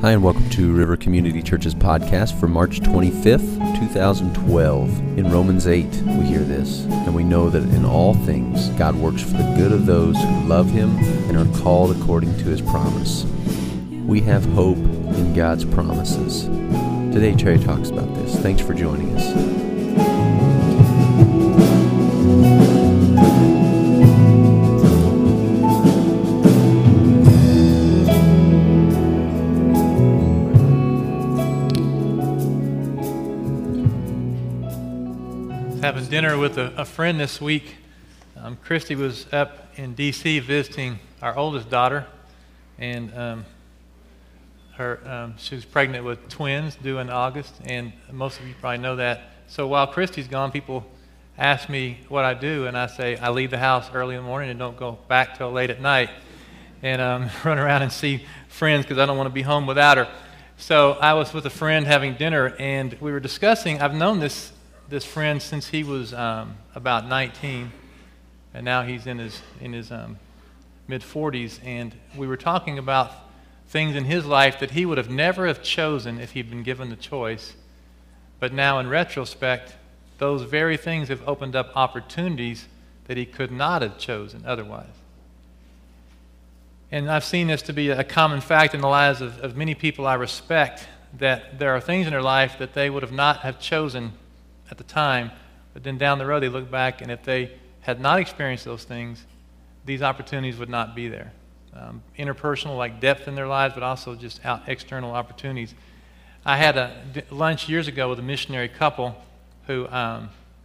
Hi, and welcome to River Community Church's podcast for March 25th, 2012. In Romans 8, we hear this, and we know that in all things, God works for the good of those who love Him and are called according to His promise. We have hope in God's promises. Today, Trey talks about this. Thanks for joining us. Having dinner with a friend this week. Christy was up in D.C. visiting our oldest daughter, and she was pregnant with twins due in August, and most of you probably know that. So while Christy's gone, people ask me what I do, and I say I leave the house early in the morning and don't go back till late at night, and run around and see friends because I don't want to be home without her. So I was with a friend having dinner, and we were discussing. I've known this friend since he was about 19, and now he's in his mid-40s, and we were talking about things in his life that he would have never have chosen if he'd been given the choice, but now in retrospect, those very things have opened up opportunities that he could not have chosen otherwise. And I've seen this to be a common fact in the lives of many people I respect, that there are things in their life that they would have not have chosen at the time, but then down the road they look back, and if they had not experienced those things, these opportunities would not be there. Interpersonal, like depth in their lives, but also just external opportunities. I had a lunch years ago with a missionary couple who I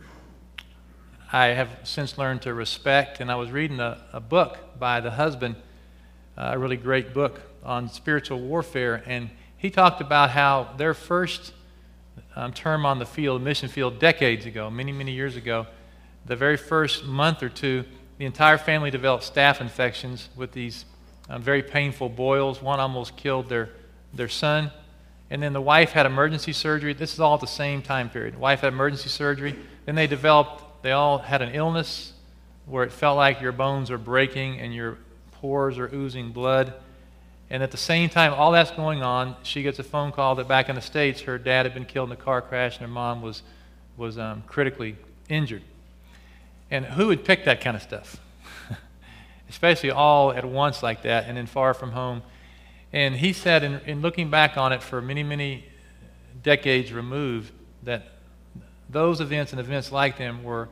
have since learned to respect, and I was reading a book by the husband, a really great book on spiritual warfare, and he talked about how their first term on the field, mission field, decades ago, many years ago, the very first month or two, the entire family developed staph infections with these very painful boils. One almost killed their son. And then the wife had emergency surgery. This is all at the same time period. The wife had emergency surgery. Then they all had an illness where it felt like your bones are breaking and your pores are oozing blood. And at the same time, all that's going on, she gets a phone call that back in the States, her dad had been killed in a car crash and her mom was critically injured. And who would pick that kind of stuff? Especially all at once like that and then far from home. And he said, in looking back on it for many decades removed, that those events and events like them were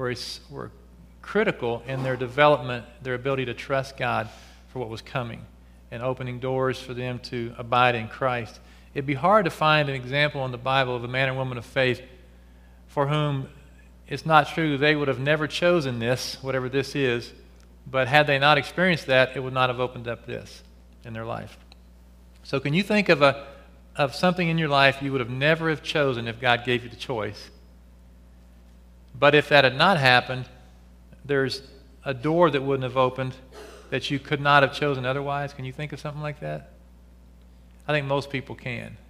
critical in their development, their ability to trust God for what was coming, and opening doors for them to abide in Christ. It'd be hard to find an example in the Bible of a man or woman of faith for whom it's not true they would have never chosen this, whatever this is, but had they not experienced that, it would not have opened up this in their life. So can you think of something in your life you would have never have chosen if God gave you the choice? But if that had not happened, there's a door that wouldn't have opened that you could not have chosen otherwise? Can you think of something like that? I think most people can.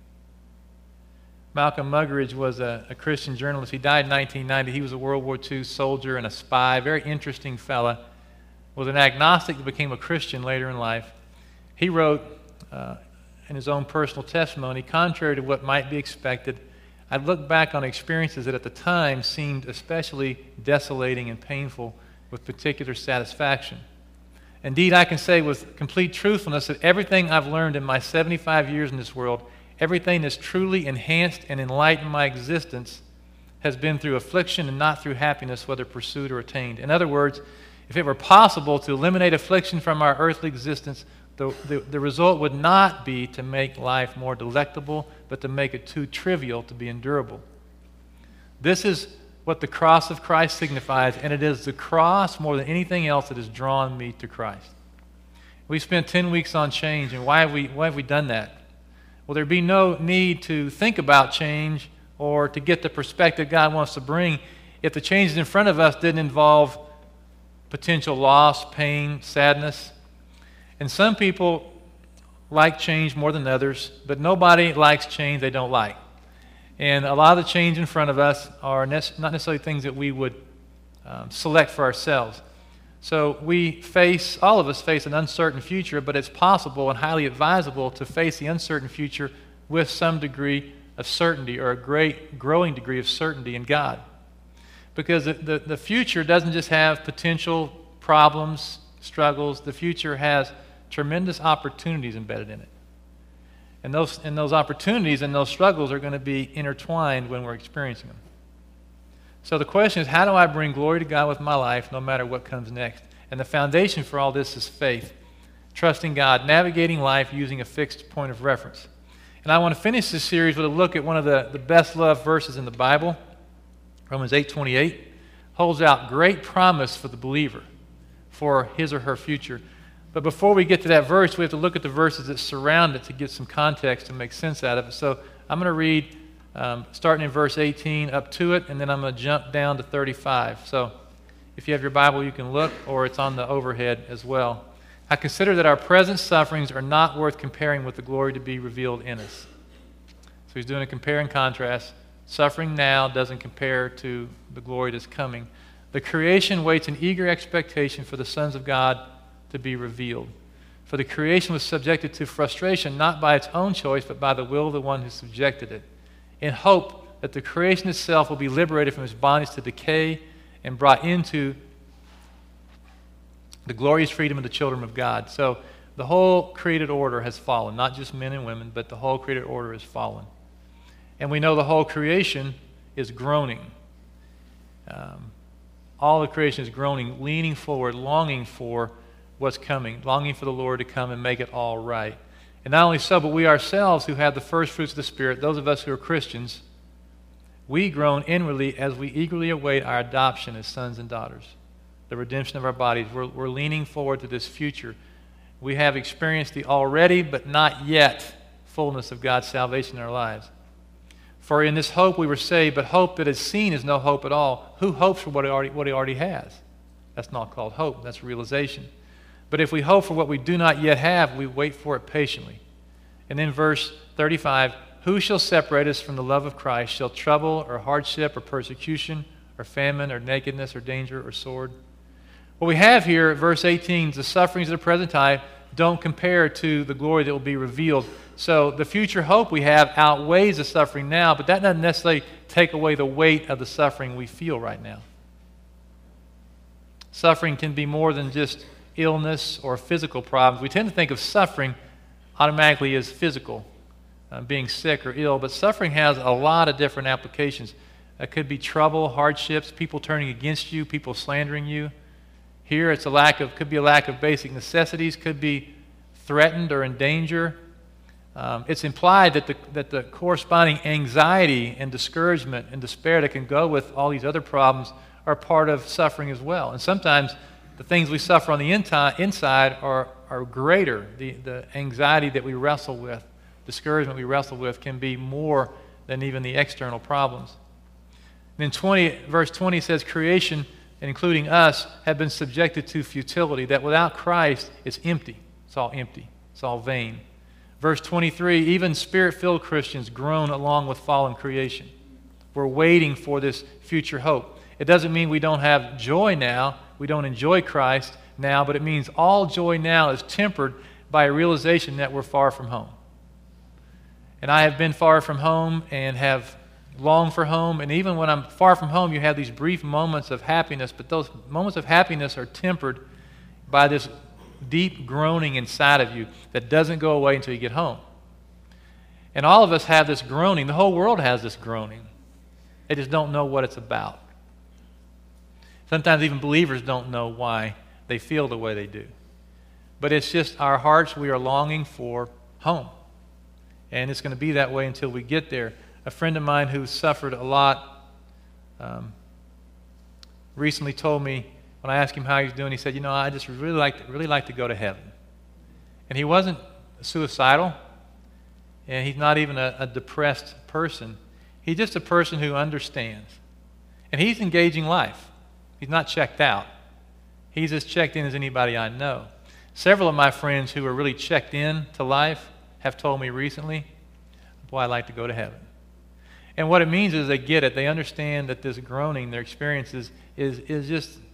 Malcolm Muggeridge was a Christian journalist. He died in 1990. He was a World War II soldier and a spy, very interesting fella. Was an agnostic that became a Christian later in life. He wrote in his own personal testimony, contrary to what might be expected, I look back on experiences that at the time seemed especially desolating and painful with particular satisfaction. Indeed, I can say with complete truthfulness that everything I've learned in my 75 years in this world, everything that's truly enhanced and enlightened my existence, has been through affliction and not through happiness, whether pursued or attained. In other words, if it were possible to eliminate affliction from our earthly existence, the result would not be to make life more delectable, but to make it too trivial to be endurable. This is what the cross of Christ signifies, and it is the cross more than anything else that has drawn me to Christ. We spent 10 weeks on change, and why have we done that? Well, there'd be no need to think about change or to get the perspective God wants to bring if the changes in front of us didn't involve potential loss, pain, sadness. And some people like change more than others, but nobody likes change they don't like. And a lot of the change in front of us are not necessarily things that we would select for ourselves. So all of us face an uncertain future, but it's possible and highly advisable to face the uncertain future with some degree of certainty, or a great growing degree of certainty in God. Because the future doesn't just have potential problems, struggles. The future has tremendous opportunities embedded in it. And those opportunities and those struggles are going to be intertwined when we're experiencing them. So the question is, how do I bring glory to God with my life no matter what comes next? And the foundation for all this is faith, trusting God, navigating life using a fixed point of reference. And I want to finish this series with a look at one of the best-loved verses in the Bible. Romans 8:28 holds out great promise for the believer, for his or her future. But before we get to that verse, we have to look at the verses that surround it to get some context and make sense out of it. So I'm going to read starting in verse 18 up to it, and then I'm going to jump down to 35. So if you have your Bible, you can look, or it's on the overhead as well. I consider that our present sufferings are not worth comparing with the glory to be revealed in us. So he's doing a compare and contrast. Suffering now doesn't compare to the glory that's coming. The creation waits in eager expectation for the sons of God to be revealed. For the creation was subjected to frustration, not by its own choice, but by the will of the one who subjected it, in hope that the creation itself will be liberated from its bondage to decay and brought into the glorious freedom of the children of God. So the whole created order has fallen, not just men and women, but the whole created order has fallen. And we know the whole creation is groaning. All the creation is groaning, leaning forward, longing for what's coming, longing for the Lord to come and make it all right. And not only so, but we ourselves who have the first fruits of the Spirit, those of us who are Christians, we groan inwardly as we eagerly await our adoption as sons and daughters, the redemption of our bodies. We're leaning forward to this future. We have experienced the already but not yet fullness of God's salvation in our lives. For in this hope we were saved, but hope that is seen is no hope at all. Who hopes for what he already has? That's not called hope, that's realization. But if we hope for what we do not yet have, we wait for it patiently. And then verse 35, who shall separate us from the love of Christ? Shall trouble or hardship or persecution or famine or nakedness or danger or sword? What we have here at verse 18, the sufferings of the present time don't compare to the glory that will be revealed. So the future hope we have outweighs the suffering now, but that doesn't necessarily take away the weight of the suffering we feel right now. Suffering can be more than just illness or physical problems. We tend to think of suffering automatically as physical, being sick or ill, but suffering has a lot of different applications. It could be trouble, hardships, people turning against you, people slandering you. Here it's could be a lack of basic necessities, could be threatened or in danger. It's implied that the corresponding anxiety and discouragement and despair that can go with all these other problems are part of suffering as well. And sometimes the things we suffer on the inside are greater. The anxiety that we wrestle with, discouragement we wrestle with, can be more than even the external problems. And then verse 20 says, creation, including us, have been subjected to futility, that without Christ it's empty. It's all empty. It's all vain. Verse 23, even Spirit-filled Christians groan along with fallen creation. We're waiting for this future hope. It doesn't mean we don't have joy now, we don't enjoy Christ now, but it means all joy now is tempered by a realization that we're far from home. And I have been far from home and have longed for home, and even when I'm far from home, you have these brief moments of happiness, but those moments of happiness are tempered by this deep groaning inside of you that doesn't go away until you get home. And all of us have this groaning. The whole world has this groaning. They just don't know what it's about. Sometimes even believers don't know why they feel the way they do. But it's just our hearts, we are longing for home. And it's going to be that way until we get there. A friend of mine who suffered a lot recently told me, when I asked him how he's doing, he said, I just really like to go to heaven. And he wasn't suicidal, and he's not even a depressed person. He's just a person who understands. And he's engaging life. He's not checked out. He's as checked in as anybody I know. Several of my friends who are really checked in to life have told me recently, boy, I'd like to go to heaven. And what it means is they get it. They understand that this groaning, their experiences, is just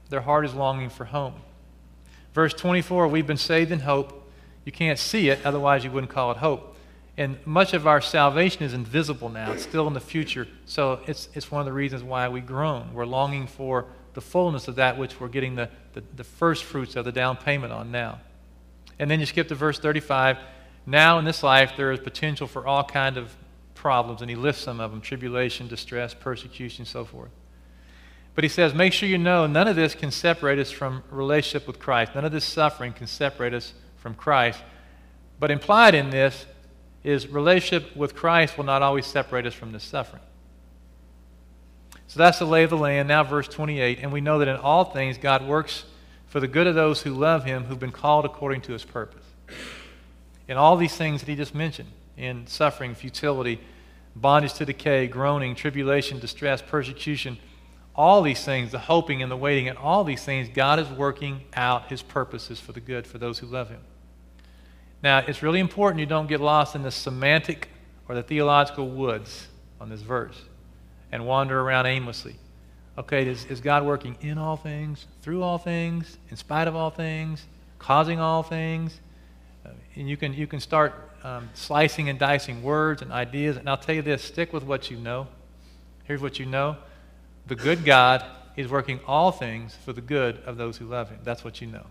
Their heart is longing for home. Verse 24, we've been saved in hope. You can't see it, otherwise you wouldn't call it hope. And much of our salvation is invisible now. It's still in the future. So it's one of the reasons why we groan. We're longing for the fullness of that which we're getting the first fruits of the down payment on now. And then you skip to verse 35. Now in this life there is potential for all kind of problems, and he lists some of them: tribulation, distress, persecution, so forth. But he says, make sure you know none of this can separate us from relationship with Christ. None of this suffering can separate us from Christ. But implied in this is relationship with Christ will not always separate us from this suffering. So that's the lay of the land. Now verse 28, and we know that in all things God works for the good of those who love him, who've been called according to his purpose. In all these things that he just mentioned, in suffering, futility, bondage to decay, groaning, tribulation, distress, persecution, all these things, the hoping and the waiting, and all these things, God is working out his purposes for the good for those who love him. Now, it's really important you don't get lost in the semantic or the theological woods on this verse and wander around aimlessly. Okay, is God working in all things, through all things, in spite of all things, causing all things? And you can start slicing and dicing words and ideas. And I'll tell you this, stick with what you know. Here's what you know. The good God is working all things for the good of those who love him. That's what you know.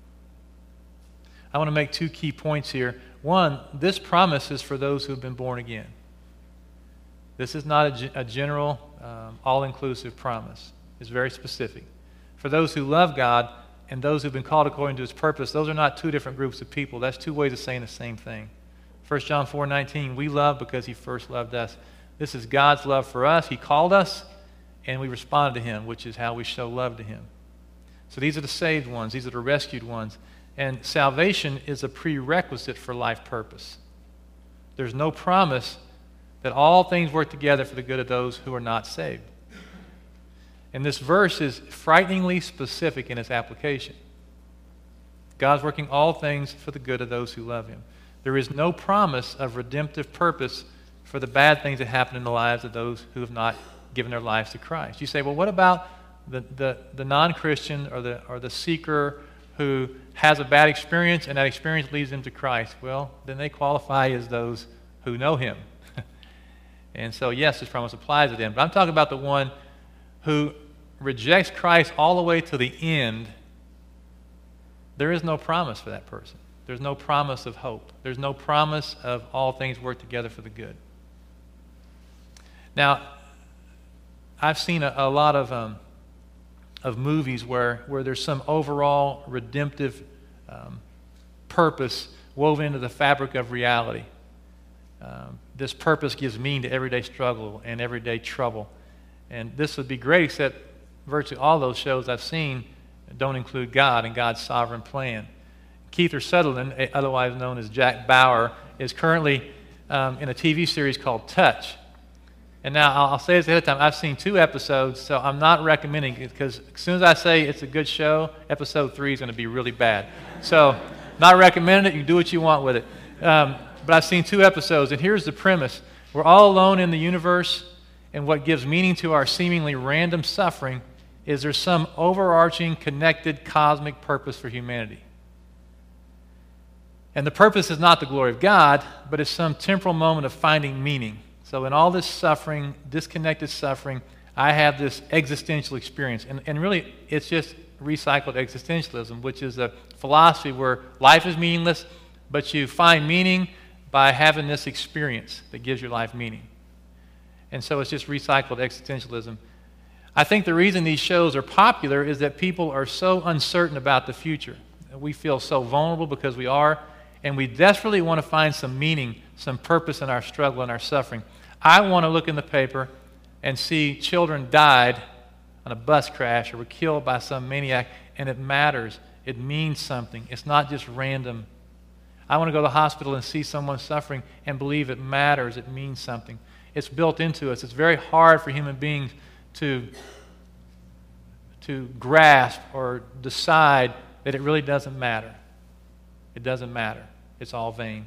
I want to make two key points here. One, this promise is for those who have been born again. This is not a general, all-inclusive promise. It's very specific. For those who love God and those who've been called according to his purpose, those are not two different groups of people. That's two ways of saying the same thing. 1 John 4:19, we love because he first loved us. This is God's love for us. He called us, and we responded to him, which is how we show love to him. So these are the saved ones. These are the rescued ones. And salvation is a prerequisite for life purpose. There's no promise that all things work together for the good of those who are not saved. And this verse is frighteningly specific in its application. God's working all things for the good of those who love him. There is no promise of redemptive purpose for the bad things that happen in the lives of those who have not given their lives to Christ. You say, well, what about the non-Christian or the seeker who has a bad experience and that experience leads them to Christ? Well, then they qualify as those who know him. And so, yes, this promise applies to them. But I'm talking about the one who rejects Christ all the way to the end. There is no promise for that person. There's no promise of hope. There's no promise of all things work together for the good. Now, I've seen a lot of movies where there's some overall redemptive purpose woven into the fabric of reality. This purpose gives meaning to everyday struggle and everyday trouble. And this would be great, except virtually all those shows I've seen don't include God and God's sovereign plan. Kiefer Sutherland, otherwise known as Jack Bauer, is currently in a TV series called Touch. And now I'll say this ahead of time. I've seen 2 episodes, so I'm not recommending it because as soon as I say it's a good show, episode 3 is going to be really bad. So not recommending it. You can do what you want with it. But I've seen 2 episodes, and here's the premise. We're all alone in the universe, and what gives meaning to our seemingly random suffering is there's some overarching, connected, cosmic purpose for humanity. And the purpose is not the glory of God, but it's some temporal moment of finding meaning. So in all this suffering, disconnected suffering, I have this existential experience. And really, it's just recycled existentialism, which is a philosophy where life is meaningless, but you find meaning by having this experience that gives your life meaning. And so it's just recycled existentialism. I think the reason these shows are popular is that people are so uncertain about the future. We feel so vulnerable because we are, and we desperately want to find some meaning, some purpose in our struggle and our suffering. I want to look in the paper and see children died on a bus crash or were killed by some maniac, and it matters. It means something. It's not just random. I want to go to the hospital and see someone suffering and believe it matters. It means something. It's built into us. It's very hard for human beings to grasp or decide that it really doesn't matter. It doesn't matter. It's all vain.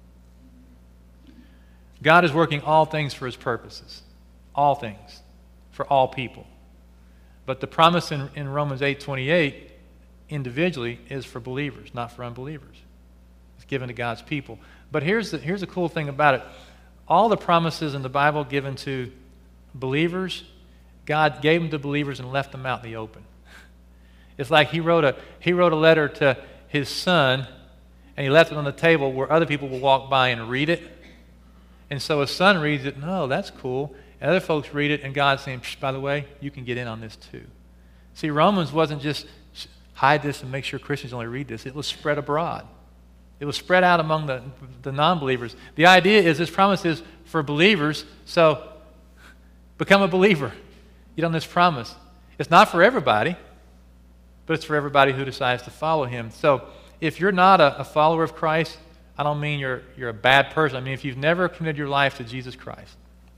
God is working all things for his purposes. All things. For all people. But the promise in Romans 8:28 individually is for believers, not for unbelievers. It's given to God's people. But here's the cool thing about it. All the promises in the Bible given to believers, God gave them to believers and left them out in the open. It's like he wrote a letter to his son, and he left it on the table where other people will walk by and read it. And so his son reads it, no, that's cool. And other folks read it, and God's saying, by the way, you can get in on this too. See, Romans wasn't just hide this and make sure Christians only read this. It was spread abroad. It was spread out among the non-believers. The idea is this promise is for believers, so become a believer. Get on this promise. It's not for everybody, but it's for everybody who decides to follow him. So if you're not a follower of Christ, I don't mean you're a bad person. I mean if you've never committed your life to Jesus Christ.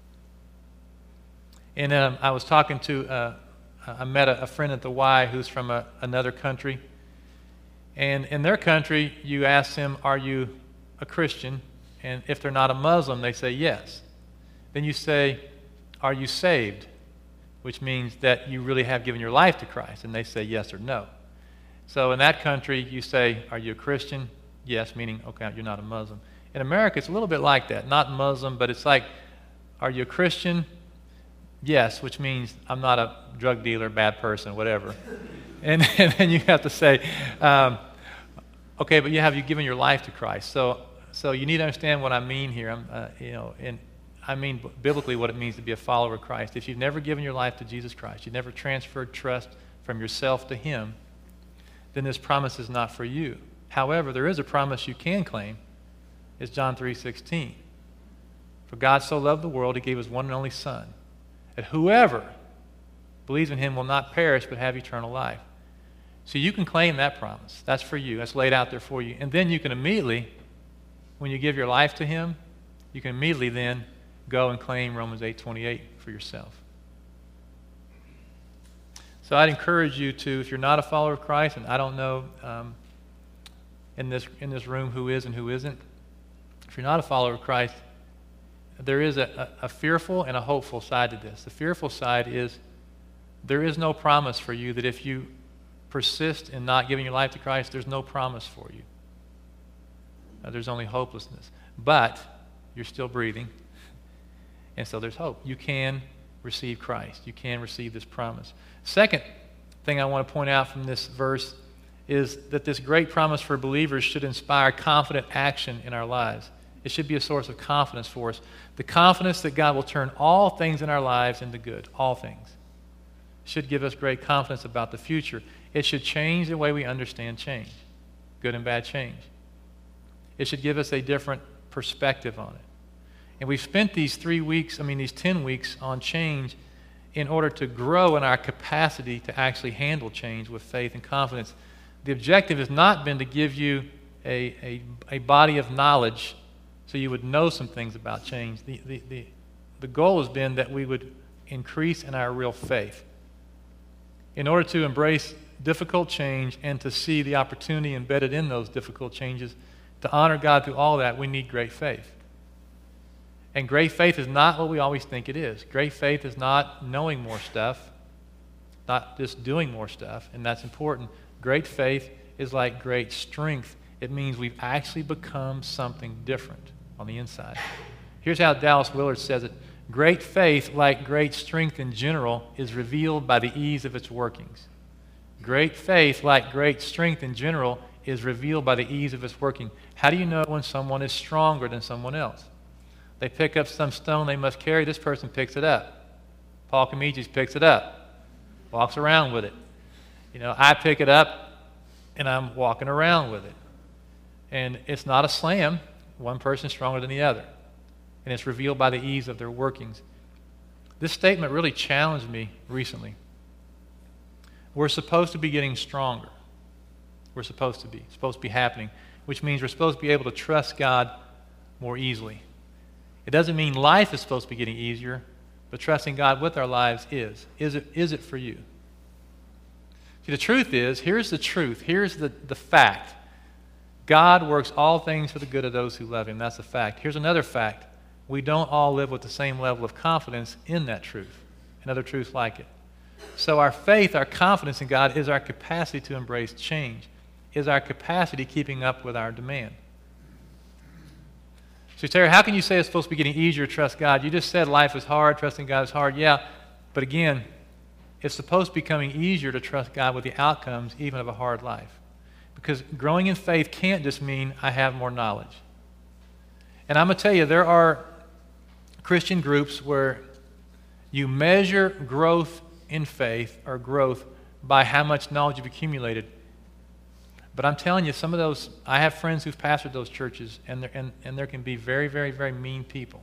And I was talking to, I met a friend at the Y who's from another country. And in their country, you ask them, are you a Christian? And if they're not a Muslim, they say yes. Then you say, are you saved? Which means that you really have given your life to Christ. And they say yes or no. So in that country, you say, are you a Christian? Yes, meaning, okay, you're not a Muslim. In America, it's a little bit like that. Not Muslim, but it's like, are you a Christian? Yes, which means I'm not a drug dealer, bad person, whatever. And then you have to say, okay, but have you given your life to Christ? So you need to understand what I mean here. And I mean biblically what it means to be a follower of Christ. If you've never given your life to Jesus Christ, you've never transferred trust from yourself to him, then this promise is not for you. However, there is a promise you can claim. It's John 3:16. For God so loved the world, he gave his one and only Son, that whoever believes in him will not perish but have eternal life. So you can claim that promise. That's for you. That's laid out there for you. And then you can immediately, when you give your life to him, you can immediately then go and claim Romans 8:28 for yourself. So I'd encourage you to, if you're not a follower of Christ, and I don't know in this room who is and who isn't, if you're not a follower of Christ, there is a fearful and a hopeful side to this. The fearful side is there is no promise for you that if you persist in not giving your life to Christ, there's no promise for you. There's only hopelessness. But you're still breathing, and so there's hope. You can receive Christ. You can receive this promise. Second thing I want to point out from this verse is that this great promise for believers should inspire confident action in our lives. It should be a source of confidence for us. The confidence that God will turn all things in our lives into good. All things. It should give us great confidence about the future. It should change the way we understand change. Good and bad change. It should give us a different perspective on it. And we've spent these 10 weeks on change in order to grow in our capacity to actually handle change with faith and confidence. The objective has not been to give you a body of knowledge so you would know some things about change. The goal has been that we would increase in our real faith. In order to embrace difficult change and to see the opportunity embedded in those difficult changes, to honor God through all that, we need great faith. And great faith is not what we always think it is. Great faith is not knowing more stuff, not just doing more stuff, and that's important. Great faith is like great strength. It means we've actually become something different on the inside. Here's how Dallas Willard says it. Great faith, like great strength in general, is revealed by the ease of its workings. Great faith, like great strength in general, is revealed by the ease of its working. How do you know when someone is stronger than someone else? They pick up some stone they must carry. This person picks it up. Paul Comegis picks it up, walks around with it. I pick it up, and I'm walking around with it. And it's not a slam. One person's stronger than the other. And it's revealed by the ease of their workings. This statement really challenged me recently. We're supposed to be getting stronger. We're supposed to be. It's supposed to be happening, which means we're supposed to be able to trust God more easily. It doesn't mean life is supposed to be getting easier, but trusting God with our lives is. Is it for you? See, the truth is, here's the truth. Here's the fact. God works all things for the good of those who love him. That's a fact. Here's another fact. We don't all live with the same level of confidence in that truth. Another truth like it. So our faith, our confidence in God is our capacity to embrace change, is our capacity keeping up with our demand. So Terry, how can you say it's supposed to be getting easier to trust God? You just said life is hard, trusting God is hard. Yeah, but again, it's supposed to be becoming easier to trust God with the outcomes even of a hard life. Because growing in faith can't just mean I have more knowledge. And I'm going to tell you, there are Christian groups where you measure growth in faith or growth by how much knowledge you've accumulated. But I'm telling you, some of those, I have friends who've pastored those churches, and there can be very, very, very mean people.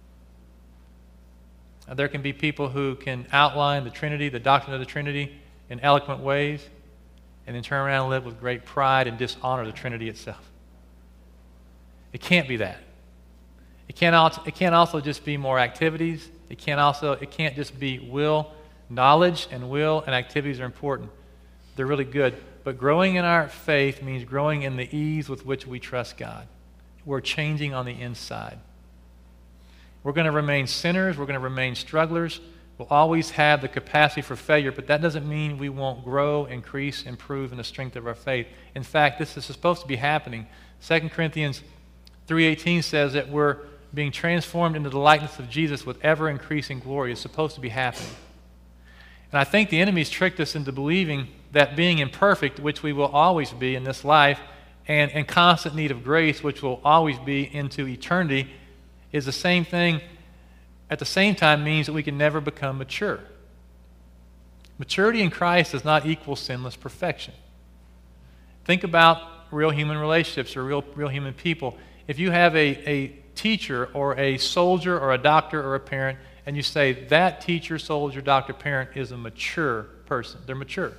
There can be people who can outline the Trinity, the doctrine of the Trinity, in eloquent ways, and then turn around and live with great pride and dishonor the Trinity itself. It can't be that. It can't also just be more activities. It can't just be will. Knowledge and will and activities are important. They're really good. But growing in our faith means growing in the ease with which we trust God. We're changing on the inside. We're going to remain sinners. We're going to remain strugglers. We'll always have the capacity for failure, but that doesn't mean we won't grow, increase, improve in the strength of our faith. In fact, this is supposed to be happening. 2 Corinthians 3:18 says that we're being transformed into the likeness of Jesus with ever-increasing glory. It's supposed to be happening. And I think the enemy's tricked us into believing that being imperfect, which we will always be in this life, and in constant need of grace, which will always be into eternity, is the same thing, at the same time means that we can never become mature. Maturity in Christ does not equal sinless perfection. Think about real human relationships or real human people. If you have a teacher or a soldier or a doctor or a parent, and you say that teacher, soldier, doctor, parent is a mature person, they're mature.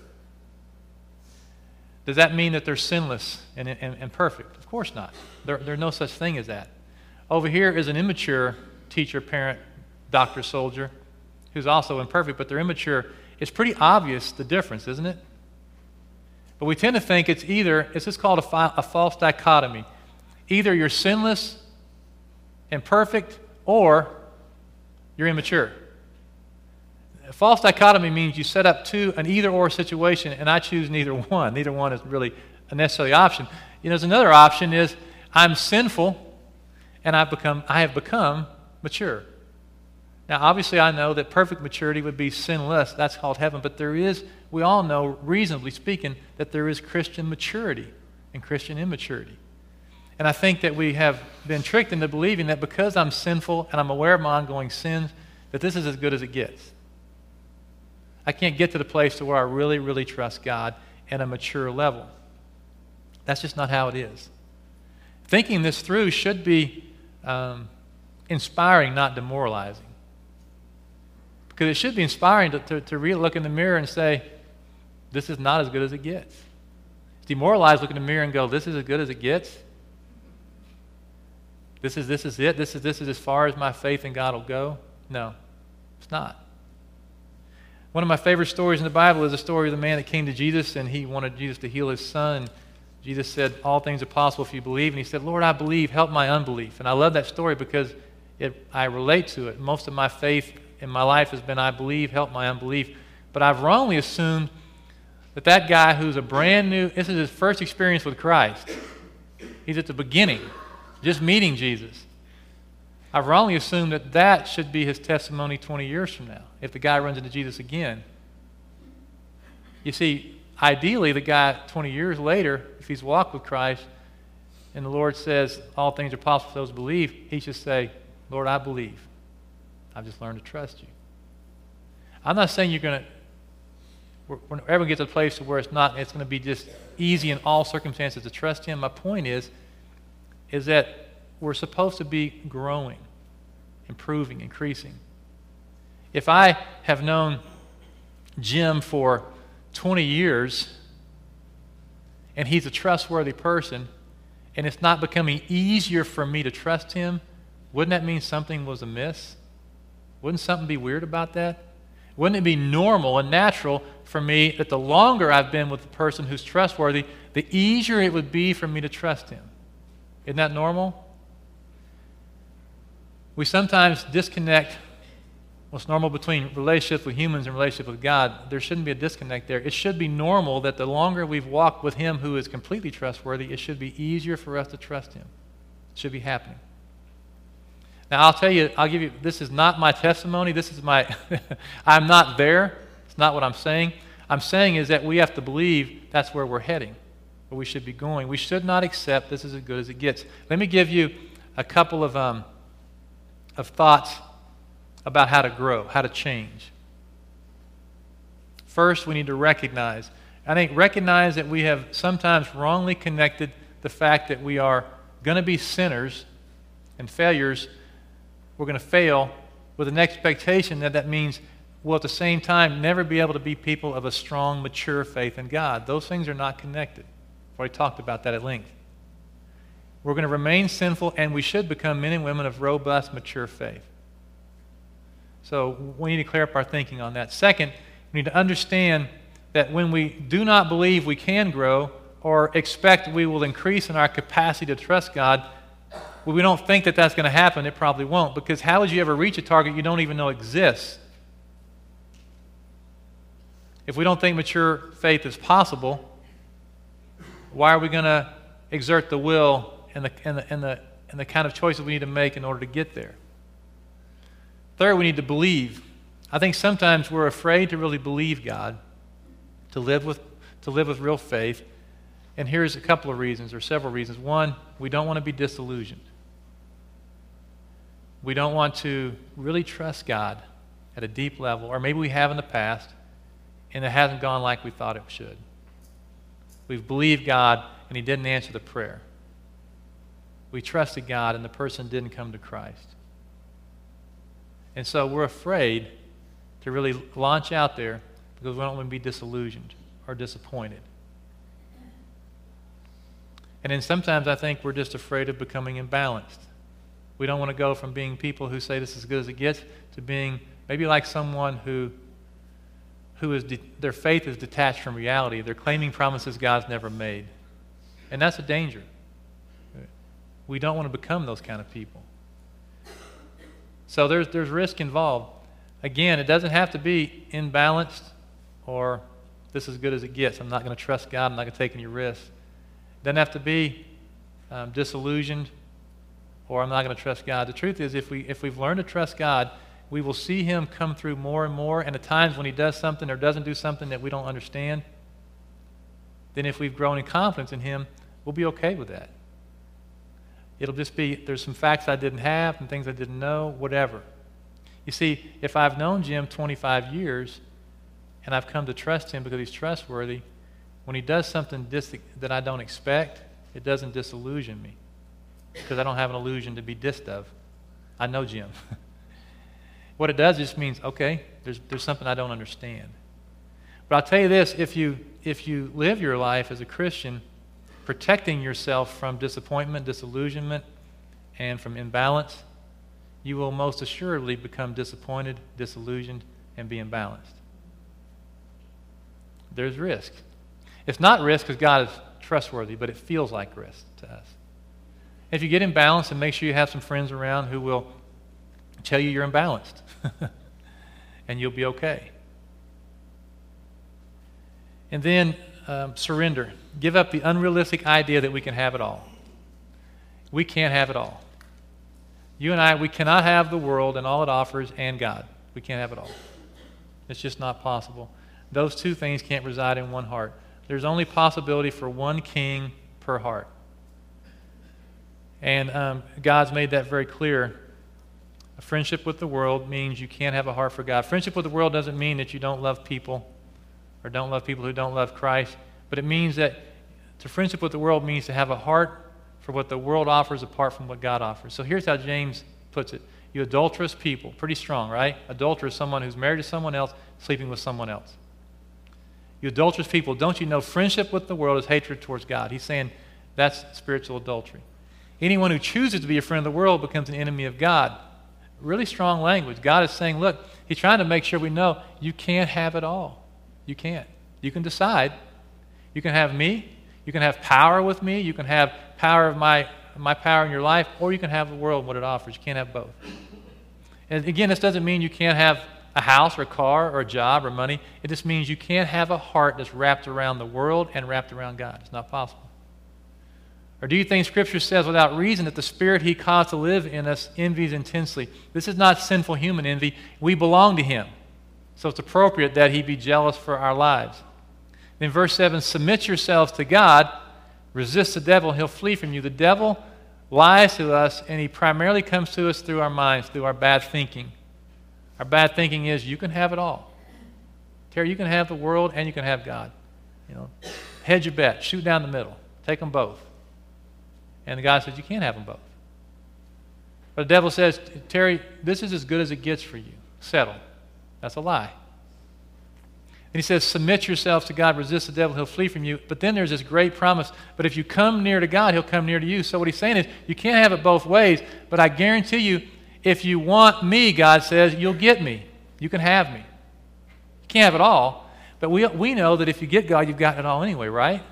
Does that mean that they're sinless and perfect? Of course not. There's no such thing as that. Over here is an immature teacher, parent, doctor, soldier, who's also imperfect, but they're immature. It's pretty obvious the difference, isn't it? But we tend to think it's just called a false dichotomy. Either you're sinless and perfect, or you're immature. A false dichotomy means you set up an either-or situation, and I choose neither one. Neither one is really a necessary option. There's another option is I'm sinful, and I have become mature. Now, obviously, I know that perfect maturity would be sinless. That's called heaven. But we all know, reasonably speaking, that there is Christian maturity and Christian immaturity. And I think that we have been tricked into believing that because I'm sinful and I'm aware of my ongoing sins, that this is as good as it gets. I can't get to the place to where I really, really trust God at a mature level. That's just not how it is. Thinking this through should be inspiring, not demoralizing. Because it should be inspiring to really look in the mirror and say, this is not as good as it gets. It's demoralized, look in the mirror and go, this is as good as it gets. This is it. This is as far as my faith in God will go. No, it's not. One of my favorite stories in the Bible is the story of the man that came to Jesus and he wanted Jesus to heal his son. Jesus said, all things are possible if you believe. And he said, Lord, I believe. Help my unbelief. And I love that story because I relate to it. Most of my faith in my life has been, I believe, help my unbelief. But I've wrongly assumed that guy who's this is his first experience with Christ. He's at the beginning, just meeting Jesus. I've wrongly assumed that should be his testimony 20 years from now, if the guy runs into Jesus again. You see, ideally, the guy 20 years later, if he's walked with Christ, and the Lord says, all things are possible for those who believe, he should say, Lord, I believe. I've just learned to trust you. I'm not saying we're ever get to a place where it's going to be just easy in all circumstances to trust him. My point is that we're supposed to be growing, improving, increasing. If I have known Jim for 20 years and he's a trustworthy person and it's not becoming easier for me to trust him, wouldn't that mean something was amiss? Wouldn't something be weird about that? Wouldn't it be normal and natural for me that the longer I've been with the person who's trustworthy, the easier it would be for me to trust him? Isn't that normal? We sometimes disconnect what's normal between relationships with humans and relationships with God, there shouldn't be a disconnect there. It should be normal that the longer we've walked with Him who is completely trustworthy, it should be easier for us to trust Him. It should be happening. Now, I'll give you, this is not my testimony. This is my, I'm not there. It's not what I'm saying. I'm saying is that we have to believe that's where we're heading, where we should be going. We should not accept this is as good as it gets. Let me give you a couple of thoughts about how to grow, how to change. First, we need to recognize that we have sometimes wrongly connected the fact that we are going to be sinners and failures. We're going to fail with an expectation that means we'll at the same time never be able to be people of a strong, mature faith in God. Those things are not connected. I've already talked about that at length. We're going to remain sinful, and we should become men and women of robust, mature faith. So we need to clear up our thinking on that. Second, we need to understand that when we do not believe we can grow or expect we will increase in our capacity to trust God, well, we don't think that that's going to happen. It probably won't, because how would you ever reach a target you don't even know exists? If we don't think mature faith is possible, why are we going to exert the will and the kind of choices we need to make in order to get there? Third, we need to believe. I think sometimes we're afraid to really believe God, to live with real faith. And here's a couple of reasons, or several reasons. One, we don't want to be disillusioned. We don't want to really trust God at a deep level, or maybe we have in the past, and it hasn't gone like we thought it should. We've believed God, and He didn't answer the prayer. We trusted God, and the person didn't come to Christ. And so we're afraid to really launch out there because we don't want to be disillusioned or disappointed. And then sometimes I think we're just afraid of becoming imbalanced. We don't want to go from being people who say this is as good as it gets to being maybe like someone who is their faith is detached from reality. They're claiming promises God's never made. And that's a danger. We don't want to become those kind of people. So there's risk involved. Again, it doesn't have to be imbalanced or this is as good as it gets. I'm not going to trust God. I'm not going to take any risks. It doesn't have to be disillusioned or I'm not going to trust God. The truth is, if we've learned to trust God, we will see Him come through more and more. And at times when He does something or doesn't do something that we don't understand, then if we've grown in confidence in Him, we'll be okay with that. It'll just be, there's some facts I didn't have and things I didn't know, whatever. You see, if I've known Jim 25 years and I've come to trust him because he's trustworthy, when he does something that I don't expect, it doesn't disillusion me because I don't have an illusion to be dissed of. I know Jim. What it does just means, okay, there's something I don't understand. But I'll tell you this, if you live your life as a Christian protecting yourself from disappointment, disillusionment, and from imbalance, you will most assuredly become disappointed, disillusioned, and be imbalanced. There's risk. It's not risk because God is trustworthy, but it feels like risk to us. If you get imbalanced, and make sure you have some friends around who will tell you you're imbalanced, and you'll be okay. And then surrender. Give up the unrealistic idea that we can have it all. We can't have it all. You and I, we cannot have the world and all it offers and God. We can't have it all. It's just not possible. Those two things can't reside in one heart. There's only possibility for one king per heart. And God's made that very clear. A friendship with the world means you can't have a heart for God. Friendship with the world doesn't mean that you don't love people or don't love people who don't love Christ, but it means that to friendship with the world means to have a heart for what the world offers apart from what God offers. So here's how James puts it. You adulterous people, pretty strong, right? Adulterer is someone who's married to someone else, sleeping with someone else. You adulterous people, don't you know friendship with the world is hatred towards God? He's saying that's spiritual adultery. Anyone who chooses to be a friend of the world becomes an enemy of God. Really strong language. God is saying, look, He's trying to make sure we know you can't have it all. You can't. You can decide. You can have me. You can have power with me. You can have power of my power in your life, or you can have the world and what it offers. You can't have both. And again, this doesn't mean you can't have a house or a car or a job or money. It just means you can't have a heart that's wrapped around the world and wrapped around God. It's not possible. Or do you think Scripture says without reason that the Spirit He caused to live in us envies intensely? This is not sinful human envy. We belong to Him. So it's appropriate that He be jealous for our lives. Then verse 7, submit yourselves to God, resist the devil, he'll flee from you. The devil lies to us, and he primarily comes to us through our minds, through our bad thinking. Our bad thinking is, you can have it all. Terry, you can have the world and you can have God. Hedge your bet, shoot down the middle, take them both. And God says, you can't have them both. But the devil says, Terry, this is as good as it gets for you. Settle. That's a lie. And he says, submit yourselves to God, resist the devil, he'll flee from you. But then there's this great promise, but if you come near to God, he'll come near to you. So what he's saying is, you can't have it both ways, but I guarantee you, if you want me, God says, you'll get me. You can have me. You can't have it all, but we know that if you get God, you've got it all anyway, right?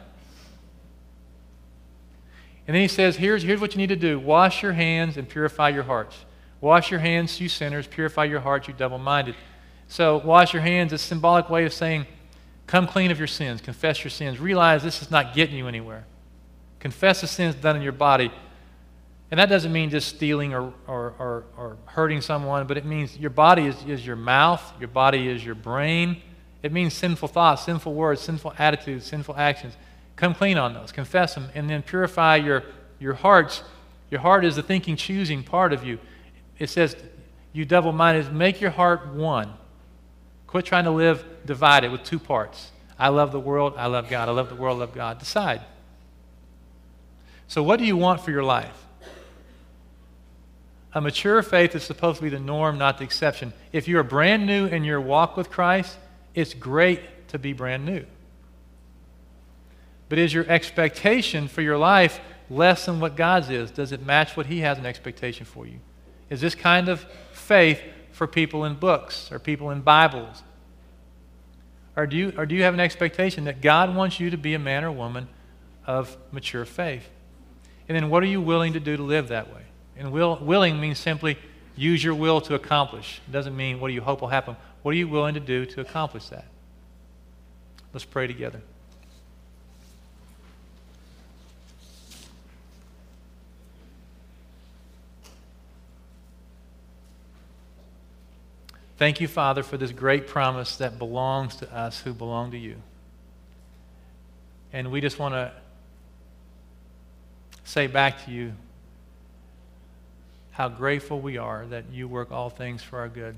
And then he says, here's what you need to do. Wash your hands and purify your hearts. Wash your hands, you sinners. Purify your hearts, you double-minded. So wash your hands is a symbolic way of saying, come clean of your sins. Confess your sins. Realize this is not getting you anywhere. Confess the sins done in your body. And that doesn't mean just stealing or hurting someone, but it means your body is your mouth. Your body is your brain. It means sinful thoughts, sinful words, sinful attitudes, sinful actions. Come clean on those. Confess them. And then purify your hearts. Your heart is the thinking, choosing part of you. It says, you double-minded, make your heart one. Quit trying to live divided with two parts. I love the world, I love God. I love the world, I love God. Decide. So what do you want for your life? A mature faith is supposed to be the norm, not the exception. If you're brand new in your walk with Christ, it's great to be brand new. But is your expectation for your life less than what God's is? Does it match what He has an expectation for you? Is this kind of faith for people in books or people in Bibles? Or do you have an expectation that God wants you to be a man or woman of mature faith? And then what are you willing to do to live that way? And willing means simply use your will to accomplish. It doesn't mean what do you hope will happen. What are you willing to do to accomplish that? Let's pray together. Thank you, Father, for this great promise that belongs to us who belong to you. And we just want to say back to you how grateful we are that you work all things for our good.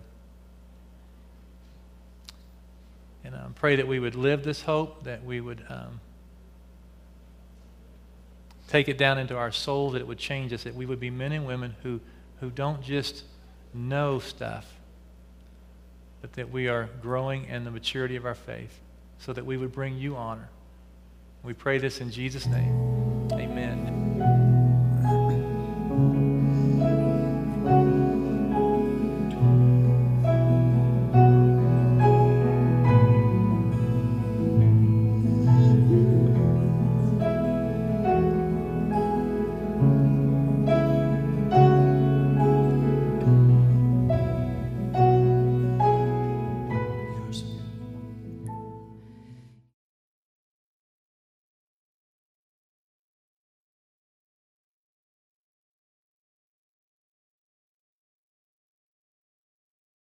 And I pray that we would live this hope, that we would take it down into our soul, that it would change us, that we would be men and women who don't just know stuff, but that we are growing in the maturity of our faith so that we would bring you honor. We pray this in Jesus' name. Amen.